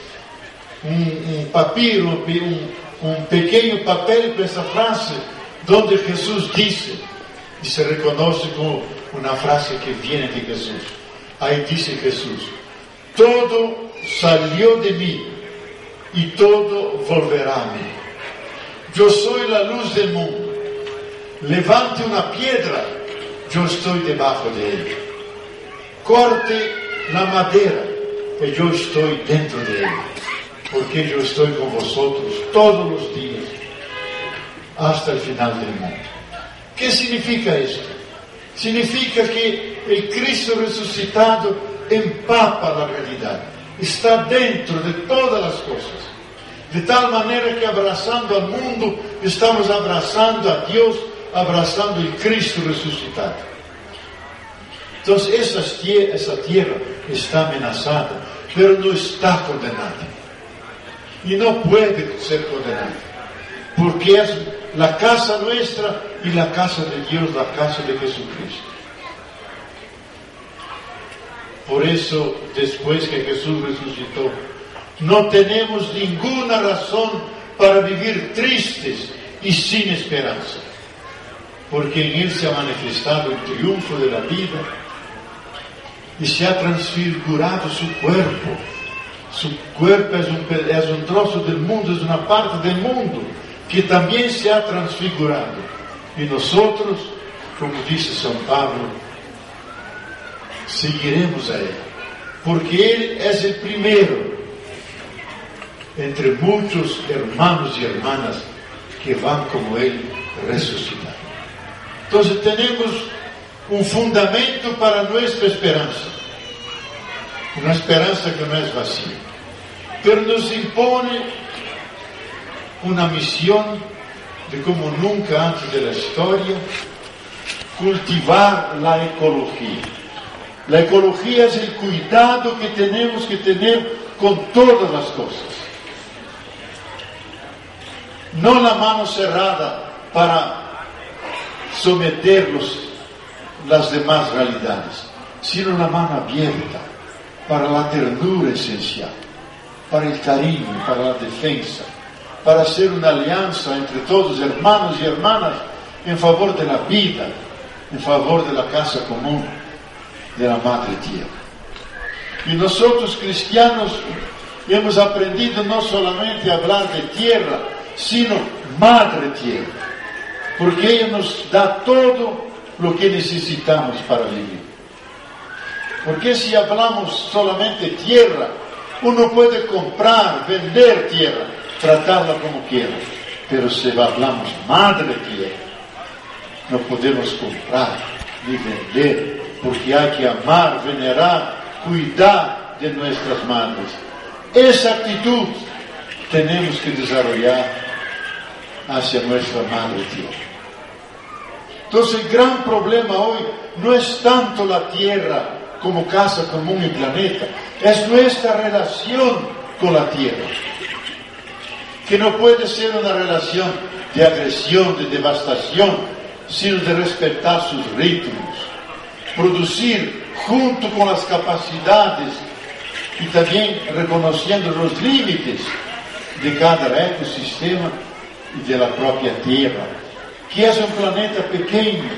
un, un papiro, un, un pequeño papel con esa frase, donde Jesús dice, y se reconoce como una frase que viene de Jesús. Ahí dice Jesús: todo salió de mí y todo volverá a mí. Yo soy la luz del mundo. Levante una piedra, yo estoy debajo de ella. Corte la madera, y yo estoy dentro de ella. Porque yo estoy con vosotros todos los días, hasta el final del mundo. ¿Qué significa esto? Significa que el Cristo resucitado empapa la realidad, está dentro de todas las cosas, de tal manera que abrazando al mundo, estamos abrazando a Dios, abrazando el Cristo resucitado. Entonces esa, esa tierra está amenazada, pero no está condenada, y no puede ser condenada, porque es la casa nuestra y la casa de Dios, la casa de Jesucristo. Por eso, después que Jesús resucitó, no tenemos ninguna razón para vivir tristes y sin esperanza, porque en Él se ha manifestado el triunfo de la vida y se ha transfigurado su cuerpo. Su cuerpo es un, es un trozo del mundo, es una parte del mundo que también se ha transfigurado. Y nosotros, como dice San Pablo, seguiremos a Él, porque Él es el primero entre muchos hermanos y hermanas que van como Él resucitado. Entonces tenemos un fundamento para nuestra esperanza, una esperanza que no es vacía, pero nos impone una misión de, como nunca antes de la historia, cultivar la ecología. La ecología es el cuidado que tenemos que tener con todas las cosas. No la mano cerrada para someterlos las demás realidades, sino una mano abierta para la ternura esencial, para el cariño, para la defensa, para hacer una alianza entre todos, hermanos y hermanas, en favor de la vida, en favor de la casa común, de la Madre Tierra. Y nosotros cristianos hemos aprendido no solamente a hablar de tierra, sino Madre Tierra, porque ella nos da todo lo que necesitamos para vivir. Porque si hablamos solamente tierra, uno puede comprar, vender tierra, tratarla como quiera, pero si hablamos Madre Tierra, no podemos comprar ni vender, porque hay que amar, venerar, cuidar de nuestras madres. Esa actitud tenemos que desarrollar hacia nuestra Madre Tierra. Entonces el gran problema hoy no es tanto la tierra como casa común y planeta, es nuestra relación con la tierra, que no puede ser una relación de agresión, de devastación, sino de respetar sus ritmos, producir junto con las capacidades y también reconociendo los límites de cada ecosistema y de la propia tierra, que es un planeta pequeño,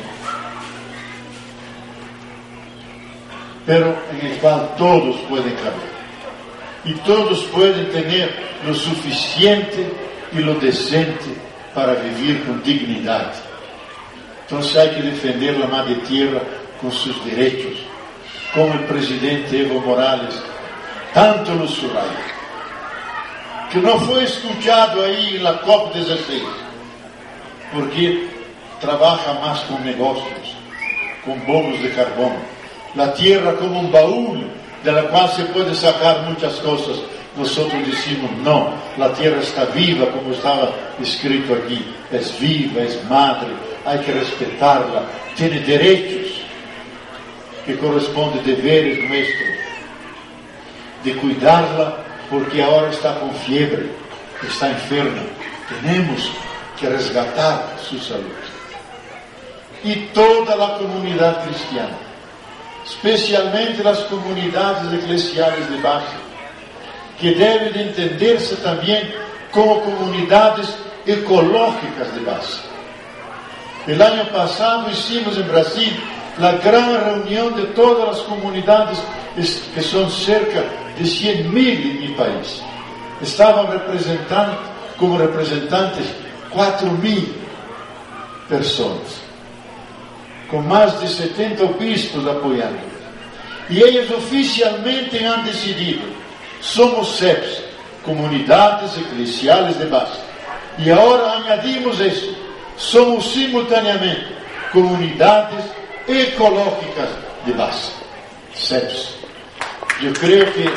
pero en el cual todos pueden caber y todos pueden tener lo suficiente y lo decente para vivir con dignidad. Entonces hay que defender la Madre Tierra con sus derechos, como el presidente Evo Morales tanto lo subraya, que no fue escuchado ahí en la COP dieciséis, porque trabaja más con negocios, con bonos de carbono. La tierra como un baúl de la cual se puede sacar muchas cosas. Nosotros decimos, no, la tierra está viva, como estaba escrito aquí, es viva, es madre, hay que respetarla, tiene derechos que corresponden deberes nuestros, de cuidarla, porque ahora está con fiebre, está enferma, tenemos que resgatar su salud. Y toda la comunidad cristiana, especialmente las comunidades eclesiales de base, que deben entenderse también como comunidades ecológicas de base. El año pasado hicimos en Brasil la gran reunión de todas las comunidades, que son cerca de cien mil en mi país. Estaban representando, como representantes cuatro mil personas, con más de setenta obispos apoyando. Y ellos oficialmente han decidido, somos C E P S, comunidades eclesiales de base. Y ahora añadimos eso, somos simultáneamente comunidades ecológicas de base, C E P S. Yo creo que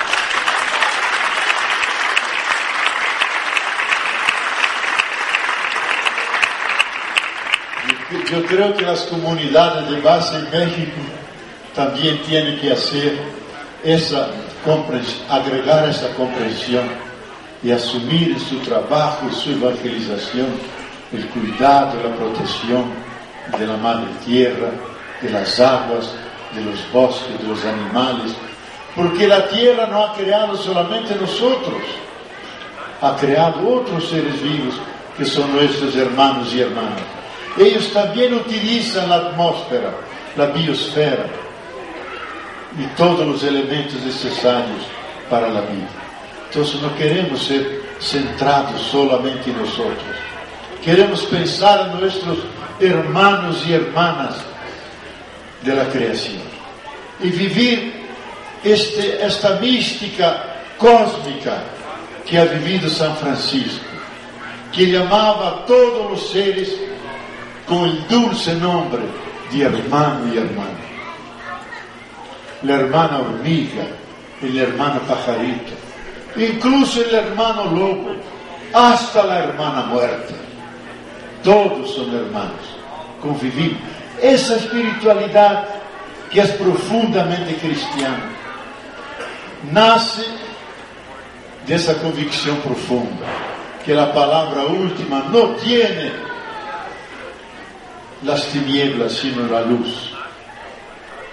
yo creo que las comunidades de base en México también tienen que hacer esa comprensión, agregar esa comprensión y asumir en su trabajo y su evangelización el cuidado, la protección de la madre tierra, de las aguas, de los bosques, de los animales, porque la tierra no ha creado solamente nosotros, ha creado otros seres vivos que son nuestros hermanos y hermanas. Ellos también utilizan la atmósfera, la biosfera y todos los elementos necesarios para la vida. Entonces no queremos ser centrados solamente en nosotros, queremos pensar en nuestros hermanos y hermanas de la creación y vivir este, esta mística cósmica que ha vivido San Francisco, que llamaba a todos los seres con el dulce nombre de hermano y hermana. La hermana hormiga, el hermano pajarito, incluso el hermano lobo, hasta la hermana muerta. Todos son hermanos, convivimos. Esa espiritualidad que es profundamente cristiana nace de esa convicción profunda que la palabra última no tiene las tinieblas sino la luz,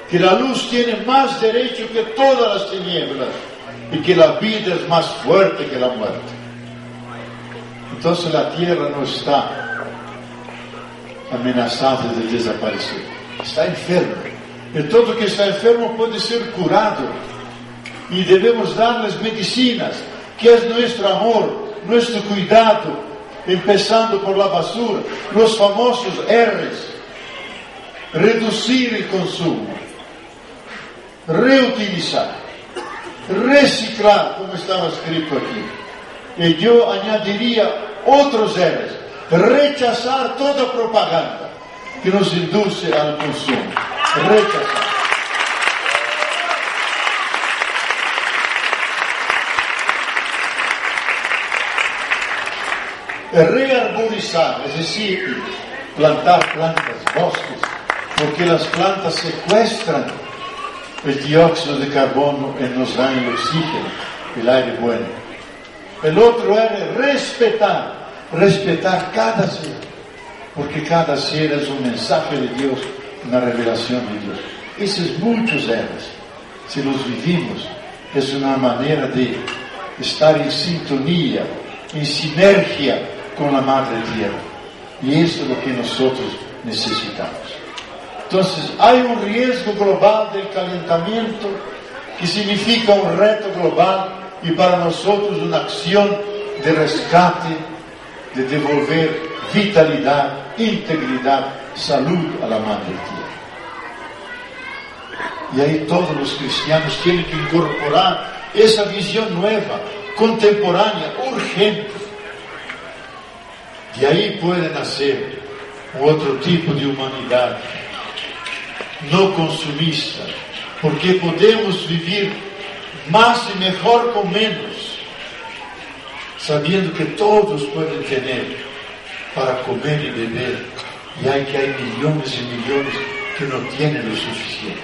que la luz tiene más derecho que todas las tinieblas y que la vida es más fuerte que la muerte. Entonces la tierra no está amenazada de desaparecer, está enferma. Y todo que está enfermo puede ser curado y debemos darles medicinas, que es nuestro amor, nuestro cuidado, empezando por la basura, los famosos R's, reducir el consumo, reutilizar, reciclar, como estaba escrito aquí. Y yo añadiría otros R's, rechazar toda propaganda que nos induce al consumo, rechazar. Rearborizar, es decir, plantar plantas, bosques, porque las plantas secuestran el dióxido de carbono y nos dan el oxígeno, el aire bueno. El otro es respetar, respetar cada ser, porque cada ser es un mensaje de Dios, una revelación de Dios. Esos muchos eres, si los vivimos, es una manera de estar en sintonía, en sinergia con la Madre Tierra. Y eso es lo que nosotros necesitamos. Entonces, hay un riesgo global del calentamiento que significa un reto global y para nosotros una acción de rescate, de devolver vitalidad, integridad, salud a la Madre Tierra. Y ahí todos los cristianos tienen que incorporar esa visión nueva, contemporánea, urgente. De ahí puede nacer otro tipo de humanidad, no consumista, porque podemos vivir más y mejor con menos, sabiendo que todos pueden tener para comer y beber, y hay que hay millones y millones que no tienen lo suficiente.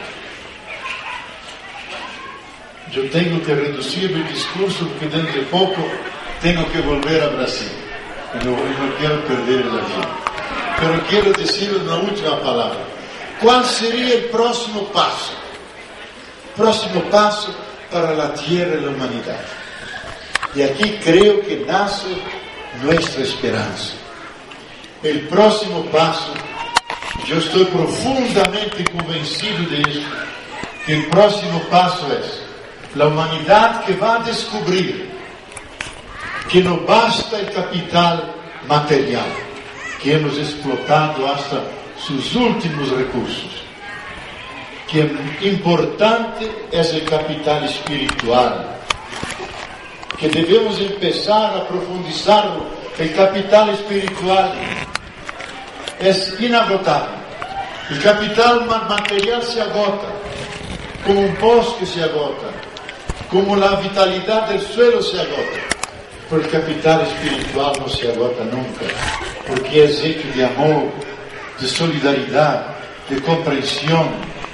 Yo tengo que reducir mi discurso porque dentro de poco tengo que volver a Brasil. Y no, y no quiero perder el avión. Pero quiero decir una última palabra. ¿Cuál sería el próximo paso? Próximo paso para la tierra y la humanidad. Y aquí creo que nace nuestra esperanza. El próximo paso, yo estoy profundamente convencido de esto, que el próximo paso es la humanidad que va a descubrir que no basta el capital material, que hemos explotado hasta sus últimos recursos, que importante es el capital espiritual, que debemos empezar a profundizarlo. El capital espiritual es inagotable. El capital material se agota, como un bosque se agota, como la vitalidad del suelo se agota. Pero el capital espiritual no se agota nunca, porque es hecho de amor, de solidaridad, de comprensión,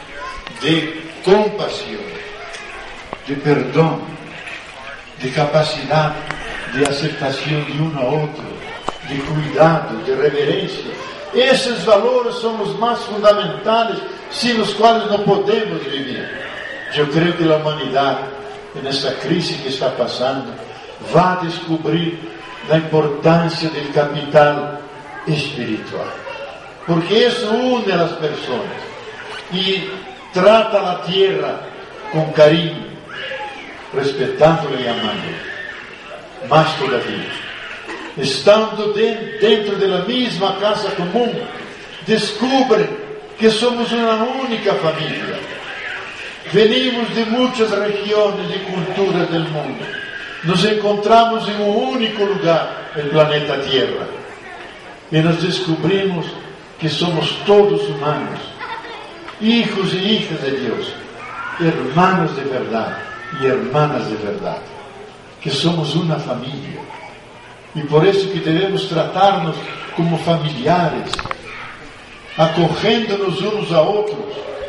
de compasión, de perdón, de capacidad de aceptación de uno a otro, de cuidado, de reverencia. Esos valores son los más fundamentales, sin los cuales no podemos vivir. Yo creo que la humanidad, en esta crisis que está pasando, va a descubrir la importancia del capital espiritual, porque eso une a las personas y trata a la tierra con cariño, respetándola y amándola. Más todavía, estando de, dentro de la misma casa común, descubren que somos una única familia. Venimos de muchas regiones y culturas del mundo. Nos encontramos en un único lugar, el planeta Tierra, y nos descubrimos que somos todos humanos, hijos y hijas de Dios, hermanos de verdad y hermanas de verdad, que somos una familia. Y por eso que debemos tratarnos como familiares, acogiéndonos unos a otros,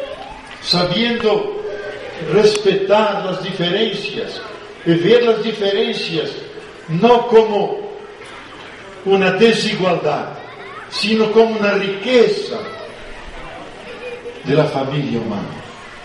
sabiendo respetar las diferencias y ver las diferencias no como una desigualdad, sino como una riqueza de la familia humana.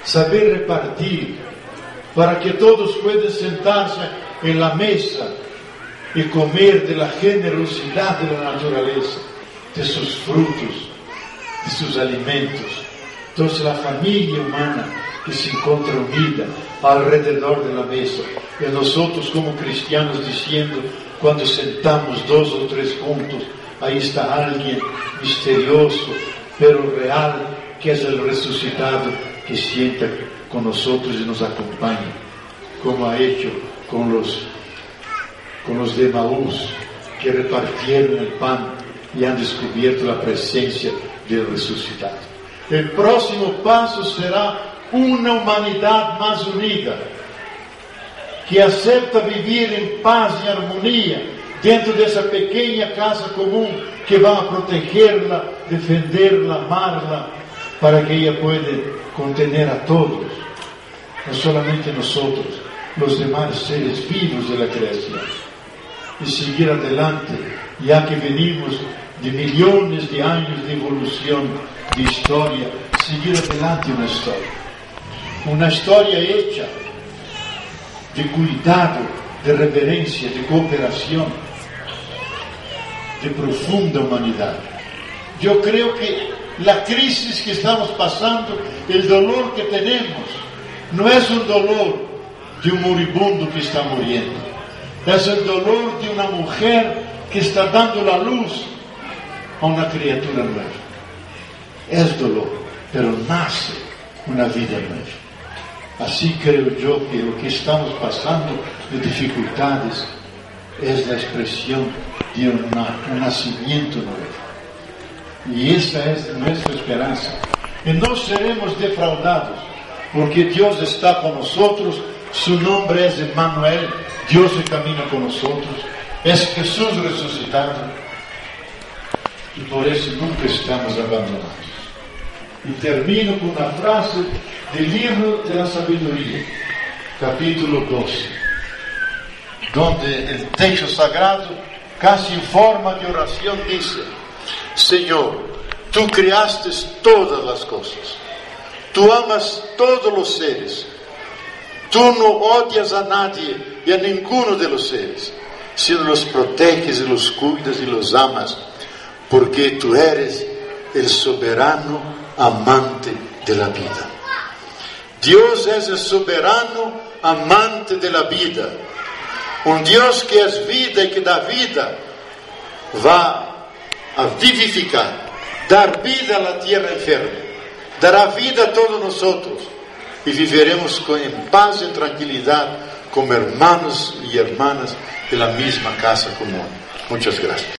saber repartir, para que todos puedan sentarse en la mesa y comer de la generosidad de la naturaleza, de sus frutos, de sus alimentos. Entonces la familia humana que se encuentra unida alrededor de la mesa, y nosotros como cristianos diciendo, cuando sentamos dos o tres juntos, ahí está alguien misterioso, pero real, que es el resucitado, que sienta con nosotros y nos acompaña, como ha hecho con los, con los de Emaús, que repartieron el pan y han descubierto la presencia del resucitado. El próximo paso será una humanidad más unida, que acepta vivir en paz y armonía dentro de esa pequeña casa común, que va a protegerla, defenderla, amarla, para que ella pueda contener a todos, no solamente nosotros, los demás seres vivos de la creación, y seguir adelante, ya que venimos de millones de años de evolución, de historia, seguir adelante una historia, una historia hecha de cuidado, de reverencia, de cooperación, de profunda humanidad. Yo creo que la crisis que estamos pasando, el dolor que tenemos, no es un dolor de un moribundo que está muriendo, es el dolor de una mujer que está dando la luz a una criatura nueva. Es dolor, pero nace una vida nueva. Así creo yo que lo que estamos pasando de dificultades es la expresión de una, un nacimiento nuevo. Y esa es nuestra esperanza. Y no seremos defraudados, porque Dios está con nosotros. Su nombre es Emmanuel, Dios que camina con nosotros. Es Jesús resucitado. Y por eso nunca estamos abandonados. Y termino con una frase del libro de la sabiduría, capítulo doce, donde el texto sagrado, casi en forma de oración, dice: Señor, tú creaste todas las cosas, tú amas todos los seres, tú no odias a nadie y a ninguno de los seres, sino los proteges y los cuidas y los amas, porque tú eres el soberano amante de la vida. Dios es el soberano amante de la vida. Un Dios que es vida y que da vida, va a vivificar, dar vida a la tierra enferma, dará vida a todos nosotros, y viviremos en paz y tranquilidad como hermanos y hermanas de la misma casa común. Muchas gracias.